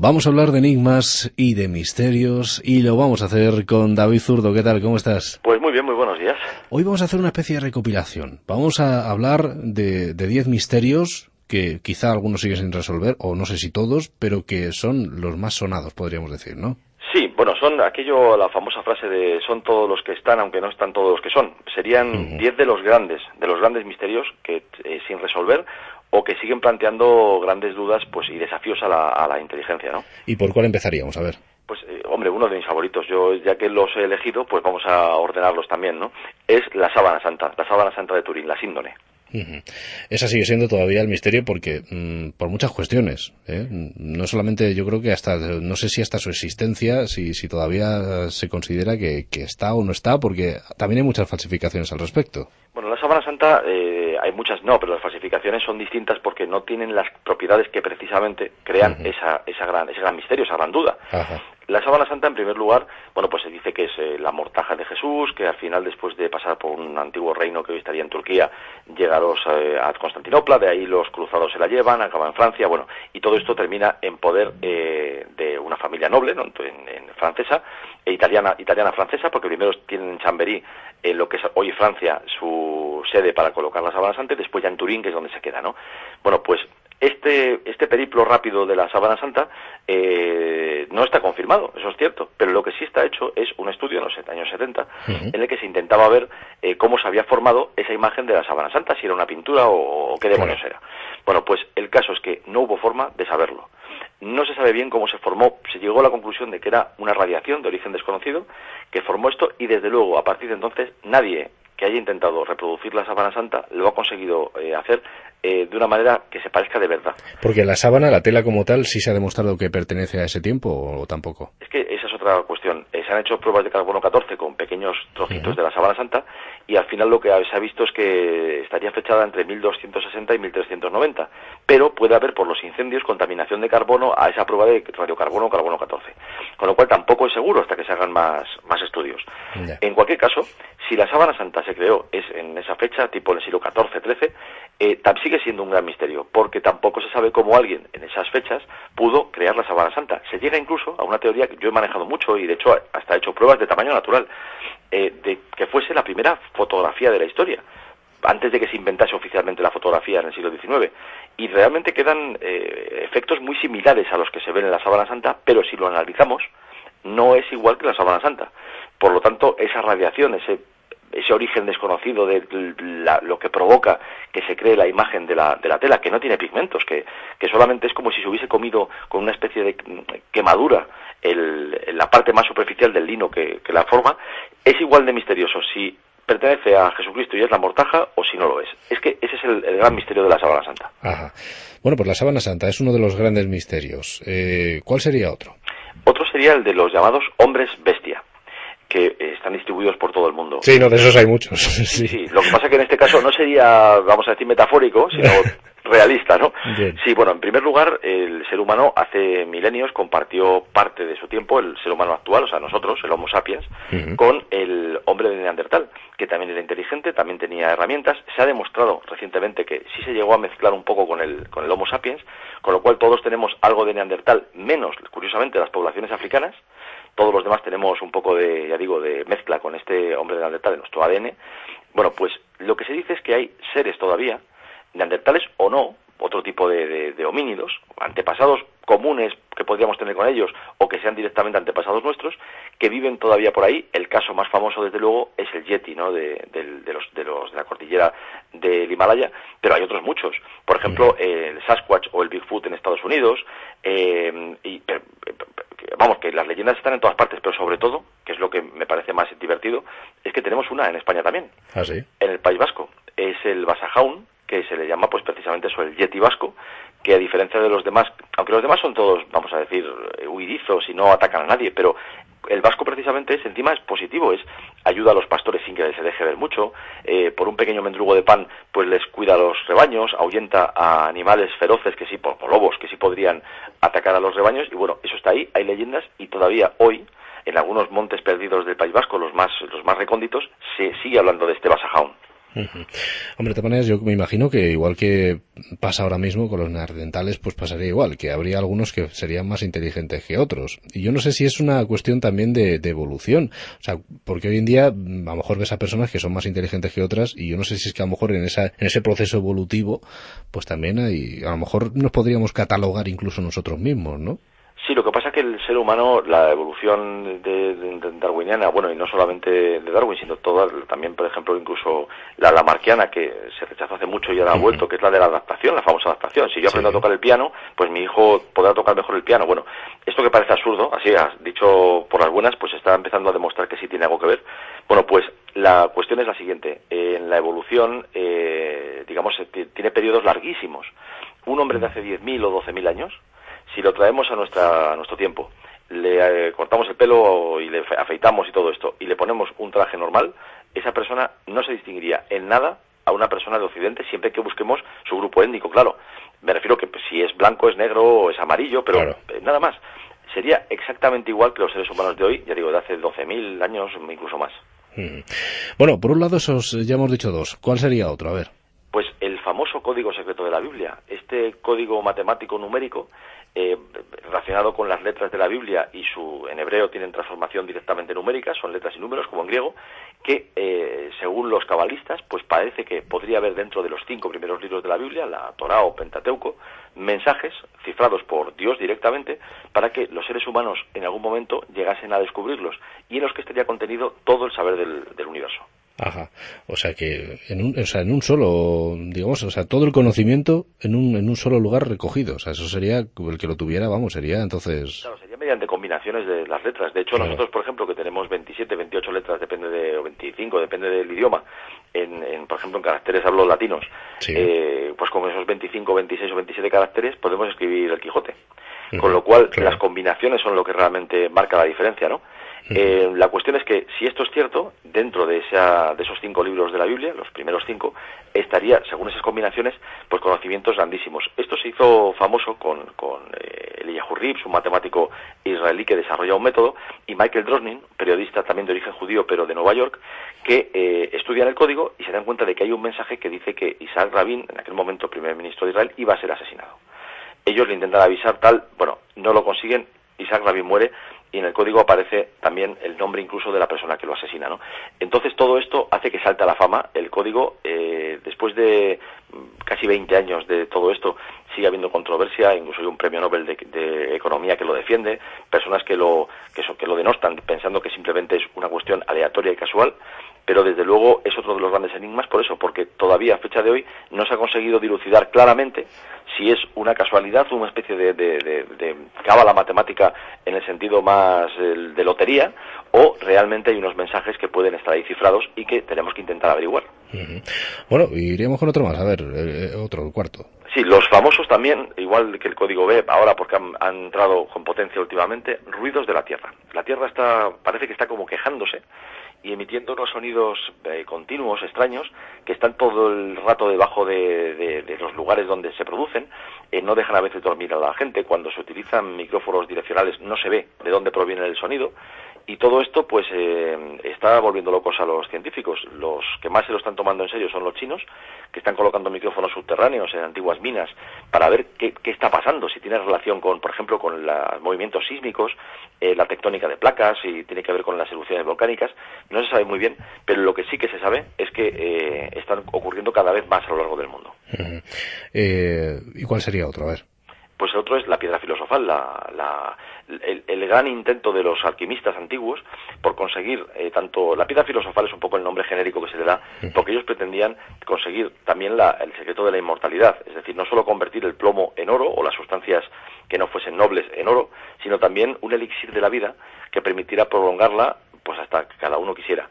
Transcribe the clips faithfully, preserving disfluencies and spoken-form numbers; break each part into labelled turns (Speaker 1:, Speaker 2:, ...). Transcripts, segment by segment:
Speaker 1: Vamos a hablar de enigmas y de misterios y lo vamos a hacer con David Zurdo. ¿Qué tal? ¿Cómo estás?
Speaker 2: Pues muy bien, muy buenos días.
Speaker 1: Hoy vamos a hacer una especie de recopilación. Vamos a hablar de diez misterios que quizá algunos siguen sin resolver, o no sé si todos, pero que son los más sonados, podríamos decir, ¿no?
Speaker 2: Sí, bueno, son aquello, la famosa frase de son todos los que están, aunque no están todos los que son. Serían diez uh-huh. de los grandes, de los grandes misterios que eh, sin resolver o que siguen planteando grandes dudas pues y desafíos a la, a la inteligencia, ¿no?
Speaker 1: ¿Y por cuál empezaríamos? A ver.
Speaker 2: Pues, eh, hombre, uno de mis favoritos, yo ya que los he elegido, pues vamos a ordenarlos también, ¿no? Es la sábana santa, la sábana santa de Turín, la síndone.
Speaker 1: Uh-huh. Esa sigue siendo todavía el misterio porque mmm, por muchas cuestiones, ¿eh? No solamente, yo creo que hasta, no sé si hasta su existencia, si, si todavía se considera que, que está o no está, porque también hay muchas falsificaciones al respecto.
Speaker 2: Bueno, la sábana santa eh, hay muchas no, pero las falsificaciones son distintas porque no tienen las propiedades que precisamente crean uh-huh. esa, esa gran, ese gran misterio, esa gran duda. Ajá. La sábana santa, en primer lugar, bueno, pues se dice que es eh, la mortaja de Jesús, que al final, después de pasar por un antiguo reino que hoy estaría en Turquía, llega a, los, eh, a Constantinopla, de ahí los cruzados se la llevan, acaba en Francia, bueno, y todo esto termina en poder eh, de una familia noble, ¿no? en, en francesa, e italiana, italiana francesa, porque primero tienen en Chambéry, en lo que es hoy Francia, su sede para colocar la sábana santa, y después ya en Turín, que es donde se queda, ¿no? Bueno, pues Este, este periplo rápido de la sábana santa eh, no está confirmado, eso es cierto, pero lo que sí está hecho es un estudio en los años setenta uh-huh. en el que se intentaba ver eh, cómo se había formado esa imagen de la sábana santa, si era una pintura o, o qué demonios claro. era. Bueno, pues el caso es que no hubo forma de saberlo. No se sabe bien cómo se formó, se llegó a la conclusión de que era una radiación de origen desconocido que formó esto y desde luego a partir de entonces nadie que haya intentado reproducir la sábana santa lo ha conseguido eh, hacer eh, de una manera que se parezca de verdad.
Speaker 1: Porque la sábana, la tela como tal, ¿sí se ha demostrado que pertenece a ese tiempo o, o tampoco?
Speaker 2: Es que esa es otra cuestión. Eh, se han hecho pruebas de carbono catorce con pequeños trocitos uh-huh. de la sábana santa y al final lo que se ha visto es que estaría fechada entre mil doscientos sesenta y mil trescientos noventa, pero puede haber por los incendios contaminación de carbono a esa prueba de radiocarbono o carbono catorce, con lo cual tampoco es seguro hasta que se hagan más, más estudios. Yeah. En cualquier caso, si la sábana santa se creó es en esa fecha, tipo en el siglo catorce trece, eh, sigue siendo un gran misterio, porque tampoco se sabe cómo alguien en esas fechas pudo crear la sábana santa. Se llega incluso a una teoría que yo he manejado mucho y de hecho hasta he hecho pruebas de tamaño natural, eh, de que fuese la primera fotografía de la historia, antes de que se inventase oficialmente la fotografía en el siglo diecinueve. Y realmente quedan eh, efectos muy similares a los que se ven en la sábana santa, pero si lo analizamos, no es igual que la sábana santa. Por lo tanto, esa radiación, ese ese origen desconocido de la, lo que provoca que se cree la imagen de la, de la tela, que no tiene pigmentos, que, que solamente es como si se hubiese comido con una especie de quemadura el, la parte más superficial del lino que, que la forma, es igual de misterioso si pertenece a Jesucristo y es la mortaja o si no lo es. Es que ese es el, el gran misterio de la sábana santa.
Speaker 1: Ajá. Bueno, pues la sábana santa es uno de los grandes misterios. Eh, ¿Cuál sería otro?
Speaker 2: Otro sería el de los llamados hombres bestia, que están distribuidos por todo el mundo.
Speaker 1: Sí, no, de esos hay muchos. Sí,
Speaker 2: sí, lo que pasa es que en este caso no sería, vamos a decir, metafórico, sino realista, ¿no? Bien. Sí, bueno, en primer lugar, el ser humano hace milenios compartió parte de su tiempo, el ser humano actual, o sea, nosotros, el Homo sapiens, uh-huh. con el hombre de Neandertal, que también era inteligente, también tenía herramientas. Se ha demostrado recientemente que sí se llegó a mezclar un poco con el, con el Homo sapiens, con lo cual todos tenemos algo de Neandertal, menos, curiosamente, las poblaciones africanas. Todos los demás tenemos un poco de, ya digo, de mezcla con este hombre de Neandertal en nuestro A D N. Bueno, pues lo que se dice es que hay seres todavía, neandertales o no, otro tipo de, de, de homínidos, antepasados comunes que podríamos tener con ellos o que sean directamente antepasados nuestros, que viven todavía por ahí. El caso más famoso, desde luego, es el Yeti, ¿no? De, de, de, los, de, los, de la cordillera del Himalaya, pero hay otros muchos. Por ejemplo, el Sasquatch o el Bigfoot en Estados Unidos. Eh, y, pero, vamos, que las leyendas están en todas partes, pero sobre todo, que es lo que me parece más divertido, es que tenemos una en España también.
Speaker 1: ¿Ah, sí?
Speaker 2: En el País Vasco. Es el Basajaun, que se le llama pues precisamente eso, el Yeti vasco, que a diferencia de los demás, aunque los demás son todos, vamos a decir, huidizos y no atacan a nadie, pero el vasco precisamente es, encima es positivo, es ayuda a los pastores sin que se deje ver mucho, eh, por un pequeño mendrugo de pan pues les cuida a los rebaños, ahuyenta a animales feroces que sí, por, por lobos que sí podrían atacar a los rebaños, y bueno, eso está ahí, hay leyendas, y todavía hoy en algunos montes perdidos del País Vasco, los más los más recónditos, se sigue hablando de este Basajaun.
Speaker 1: Uh-huh. Hombre, de todas maneras, yo me imagino que igual que pasa ahora mismo con los neandertales, pues pasaría igual, que habría algunos que serían más inteligentes que otros. Y yo no sé si es una cuestión también de, de evolución. O sea, porque hoy en día a lo mejor ves a personas que son más inteligentes que otras, y yo no sé si es que a lo mejor en esa, en ese proceso evolutivo, pues también hay, a lo mejor nos podríamos catalogar incluso nosotros mismos, ¿no?
Speaker 2: Sí, lo que pasa es que el ser humano, la evolución de, de, de darwiniana, bueno, y no solamente de Darwin, sino toda, también, por ejemplo, incluso la lamarckiana, que se rechazó hace mucho y ahora ha uh-huh. vuelto, que es la de la adaptación, la famosa adaptación. Si yo aprendo sí. a tocar el piano, pues mi hijo podrá tocar mejor el piano. Bueno, esto que parece absurdo, así has dicho por las buenas, pues está empezando a demostrar que sí tiene algo que ver. Bueno, pues la cuestión es la siguiente. En la evolución, eh, digamos, tiene periodos larguísimos. Un hombre de hace diez mil o doce mil años, si lo traemos a, nuestra, a nuestro tiempo, le eh, cortamos el pelo y le afeitamos y todo esto, y le ponemos un traje normal, esa persona no se distinguiría en nada a una persona de Occidente, siempre que busquemos su grupo étnico, claro. Me refiero que pues, si es blanco, es negro o es amarillo, pero claro. eh, nada más. Sería exactamente igual que los seres humanos de hoy, ya digo, de hace doce mil años, incluso más.
Speaker 1: Hmm. Bueno, por un lado, esos ya hemos dicho dos. ¿Cuál sería otro? A ver.
Speaker 2: Pues el famoso código secreto de la Biblia, este código matemático numérico, eh, relacionado con las letras de la Biblia, y su en hebreo tienen transformación directamente numérica, son letras y números como en griego, que eh, según los cabalistas, pues parece que podría haber dentro de los cinco primeros libros de la Biblia, la Torá o Pentateuco, mensajes cifrados por Dios directamente para que los seres humanos en algún momento llegasen a descubrirlos, y en los que estaría contenido todo el saber del, del universo.
Speaker 1: Ajá, o sea que en un, o sea, en un solo, digamos, o sea, todo el conocimiento en un, en un solo lugar recogido, o sea, eso sería, el que lo tuviera, vamos, sería entonces...
Speaker 2: Claro, sería mediante combinaciones de las letras. De hecho, claro. nosotros, por ejemplo, que tenemos veintisiete, veintiocho letras, depende de, o veinticinco, depende del idioma, en, en por ejemplo, en caracteres hablo latinos, sí. eh, pues con esos veinticinco, veintiséis o veintisiete caracteres podemos escribir el Quijote. Uh-huh. Con lo cual, claro. las combinaciones son lo que realmente marca la diferencia, ¿no? Eh, la cuestión es que, si esto es cierto, dentro de, esa, de esos cinco libros de la Biblia, los primeros cinco, estaría, según esas combinaciones, pues conocimientos grandísimos. Esto se hizo famoso con, con eh, Eliyahu Rips, un matemático israelí que desarrolla un método, y Michael Drosnin, periodista también de origen judío, pero de Nueva York, que eh, estudian el código y se dan cuenta de que hay un mensaje que dice que Isaac Rabin, en aquel momento primer ministro de Israel, iba a ser asesinado. Ellos le intentan avisar tal, bueno, no lo consiguen, Isaac Rabin muere, y en el código aparece también el nombre incluso de la persona que lo asesina, ¿no? Entonces todo esto hace que salte a la fama. El código, eh, después de casi veinte años de todo esto, sigue habiendo controversia, incluso hay un premio Nobel de, de Economía que lo defiende, personas que lo, que, so, que lo denostan pensando que simplemente es una cuestión aleatoria y casual, pero desde luego es otro de los grandes enigmas por eso, porque todavía a fecha de hoy no se ha conseguido dilucidar claramente si es una casualidad o una especie de, de, de, de cábala matemática en el sentido más eh, de lotería, o realmente hay unos mensajes que pueden estar ahí cifrados y que tenemos que intentar averiguar.
Speaker 1: Uh-huh. Bueno, iríamos con otro más, a ver, eh, otro, el cuarto.
Speaker 2: Sí, los famosos también, igual que el código B, ahora porque han, han entrado con potencia últimamente, ruidos de la Tierra. La Tierra está, parece que está como quejándose y emitiendo unos sonidos eh, continuos, extraños, que están todo el rato debajo de, de, de los lugares donde se producen, eh, no dejan a veces dormir a la gente, cuando se utilizan micrófonos direccionales no se ve de dónde proviene el sonido, y todo esto pues eh, está volviendo locos a los científicos. Los que más se lo están tomando en serio son los chinos, que están colocando micrófonos subterráneos en antiguas minas para ver qué, qué está pasando, si tiene relación con, por ejemplo, con los movimientos sísmicos, eh, la tectónica de placas, si tiene que ver con las erupciones volcánicas. No se sabe muy bien, pero lo que sí que se sabe es que eh, están ocurriendo cada vez más a lo largo del mundo.
Speaker 1: Uh-huh. Eh, ¿Y cuál sería otro? A ver.
Speaker 2: Pues el otro es la piedra filosofal, la, la, el, el gran intento de los alquimistas antiguos por conseguir, eh, tanto la piedra filosofal es un poco el nombre genérico que se le da, porque ellos pretendían conseguir también la, el secreto de la inmortalidad, es decir, no solo convertir el plomo en oro o las sustancias que no fuesen nobles en oro, sino también un elixir de la vida que permitiera prolongarla pues hasta que cada uno quisiera.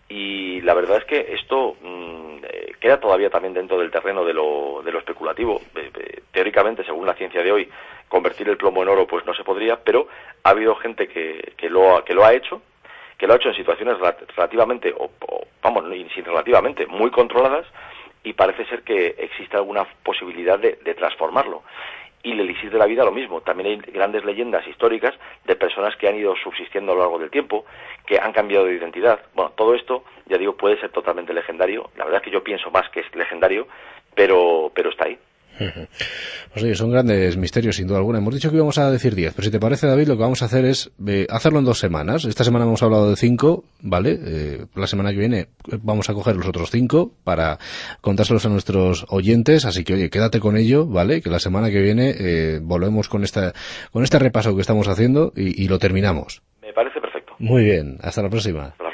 Speaker 2: Y la verdad es que esto mmm, eh, queda todavía también dentro del terreno de lo, de lo especulativo. Eh, eh, teóricamente, según la ciencia de hoy, convertir el plomo en oro pues no se podría, pero ha habido gente que, que, lo, ha, que lo ha hecho, que lo ha hecho en situaciones relativamente, o, o vamos, sin relativamente, muy controladas, y parece ser que existe alguna posibilidad de, de transformarlo. Y el elixir de la vida lo mismo. También hay grandes leyendas históricas de personas que han ido subsistiendo a lo largo del tiempo, que han cambiado de identidad. Bueno, todo esto, ya digo, puede ser totalmente legendario. La verdad es que yo pienso más que es legendario, pero, pero está ahí.
Speaker 1: Pues oye, son grandes misterios sin duda alguna. Hemos dicho que íbamos a decir diez, pero si te parece, David, lo que vamos a hacer es eh, hacerlo en dos semanas. Esta semana hemos hablado de cinco, ¿vale? Eh, la semana que viene vamos a coger los otros cinco para contárselos a nuestros oyentes, así que oye, quédate con ello, ¿vale? Que la semana que viene eh, volvemos con esta con este repaso que estamos haciendo y, y lo terminamos.
Speaker 2: Me parece perfecto.
Speaker 1: Muy bien, hasta la próxima.
Speaker 2: Hasta la